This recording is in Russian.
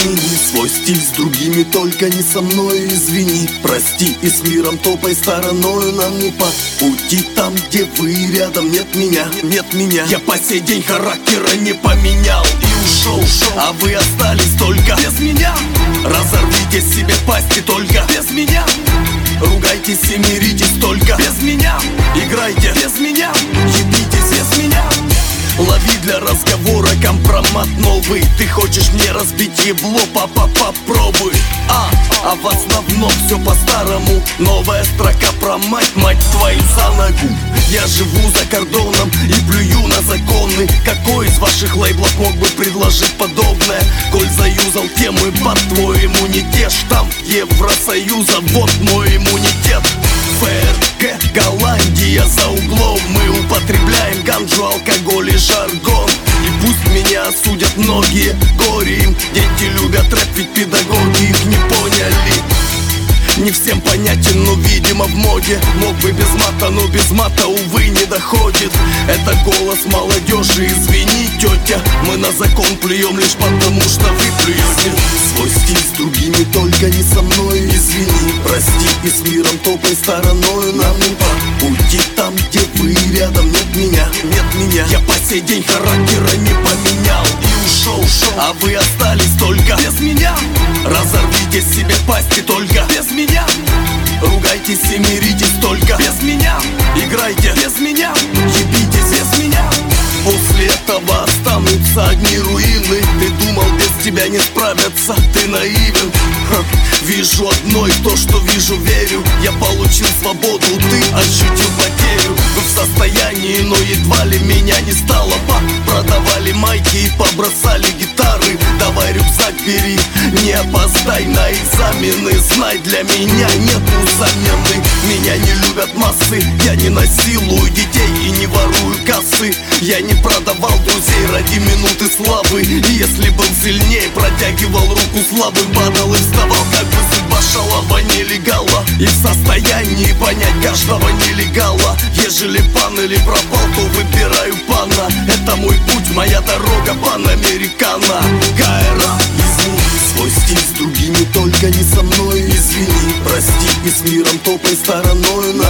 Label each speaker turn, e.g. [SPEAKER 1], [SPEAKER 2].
[SPEAKER 1] Измени свой стиль с другими, только не со мной. Извини, прости, и с миром топай стороною. Нам не по пути там, где вы рядом. Нет меня, нет меня. Я по сей день характера не поменял и ушел, а вы остались только без меня. Разорвите себе пасти только без меня. Ругайтесь и миритесь только без меня. Играйте без меня, ебитесь без меня. Лови для разговора компромат новый. Ты хочешь мне разбить ебло, папа, попробуй. А в основном все по-старому. Новая строка про мать, мать твою за ногу. Я живу за кордоном и плюю на законы. Какой из ваших лейблов мог бы предложить подобное? Коль заюзал темы под твой иммунитет. Штамп Евросоюза, вот мой иммунитет. ФРГ, Голландия за углом. Мы употребляем ганджу, алкоголь и жаргон. И пусть меня осудят многие, горе им. Дети любят рэп, ведь педагоги их не поняли. Не всем понятен, но видимо в моде. Мог бы без мата, но без мата, увы, не доходит. Это голос молодежи, извини, тетя. Мы на закон плюем лишь потому, что вы плюете. Свой стиль с другими, только не со мной. Извини, прости, и с миром топай стороною. Нам не по пути там, где вы рядом. Нет меня, нет меня. Я по сей день характера не поменял и ушел, а вы остались только без меня. Разорвите себе пасти только без меня. Ругайтесь и миритесь только без меня. Играйте без меня, ебитесь без меня. После этого останутся одни руины. Ты думал, без тебя не справятся, ты наивен. Вижу одно и то, что вижу, верю. Я получил свободу, ты ощутил потерю. Вы в состоянии, но едва ли меня не стало. Продавали майки и побросали гитары. Давай рюкзак бери, не опоздай на экзамены. Знай, для меня нету замены. Меня не любят массы, я не насилую детей и не ворую кассы. Я не продавал друзей ради минуты славы. И если был сильнее, протягивал руку слабым, падал и вставал, как бы судьба шалава нелегала. И в состоянии понять каждого нелегала. Ежели пан или пропал, то выбираю пана. Это мой путь, моя дорога, панамерикана. КРА. Измени свой стиль с другими, только не со мной. Извини, прости, и с миром топай стороною.